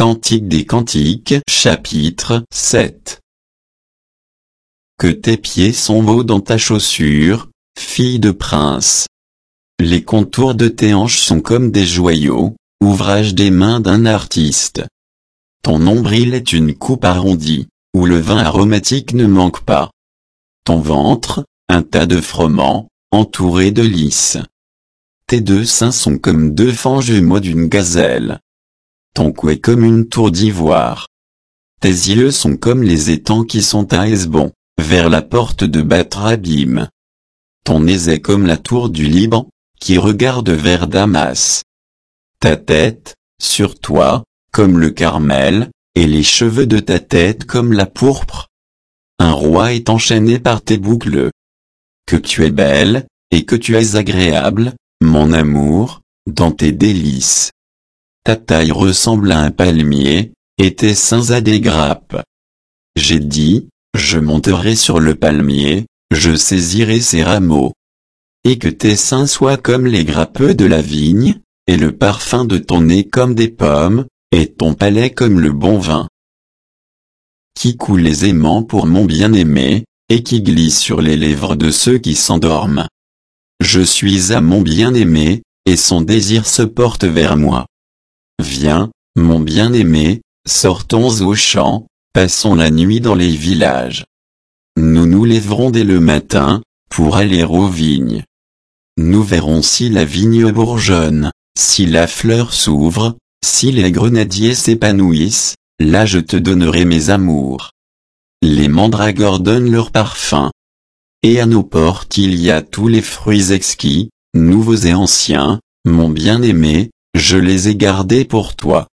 Cantique des Cantiques, chapitre 7. Que tes pieds sont beaux dans ta chaussure, fille de prince. Les contours de tes hanches sont comme des joyaux, ouvrage des mains d'un artiste. Ton nombril est une coupe arrondie, où le vin aromatique ne manque pas. Ton ventre, un tas de froment, entouré de lys. Tes deux seins sont comme deux fans jumeaux d'une gazelle. Ton cou est comme une tour d'ivoire. Tes yeux sont comme les étangs qui sont à Hesbon, vers la porte de Bath-Rabim. Ton nez est comme la tour du Liban, qui regarde vers Damas. Ta tête, sur toi, comme le Carmel, et les cheveux de ta tête comme la pourpre. Un roi est enchaîné par tes boucles. Que tu es belle, et que tu es agréable, mon amour, dans tes délices. Ta taille ressemble à un palmier, et tes seins à des grappes. J'ai dit, je monterai sur le palmier, je saisirai ses rameaux. Et que tes seins soient comme les grappeux de la vigne, et le parfum de ton nez comme des pommes, et ton palais comme le bon vin. Qui coule aisément pour mon bien-aimé, et qui glisse sur les lèvres de ceux qui s'endorment. Je suis à mon bien-aimé, et son désir se porte vers moi. Viens, mon bien-aimé, sortons aux champs, passons la nuit dans les villages. Nous nous lèverons dès le matin, pour aller aux vignes. Nous verrons si la vigne bourgeonne, si la fleur s'ouvre, si les grenadiers s'épanouissent, là je te donnerai mes amours. Les mandragores donnent leur parfum. Et à nos portes il y a tous les fruits exquis, nouveaux et anciens, mon bien-aimé, je les ai gardés pour toi.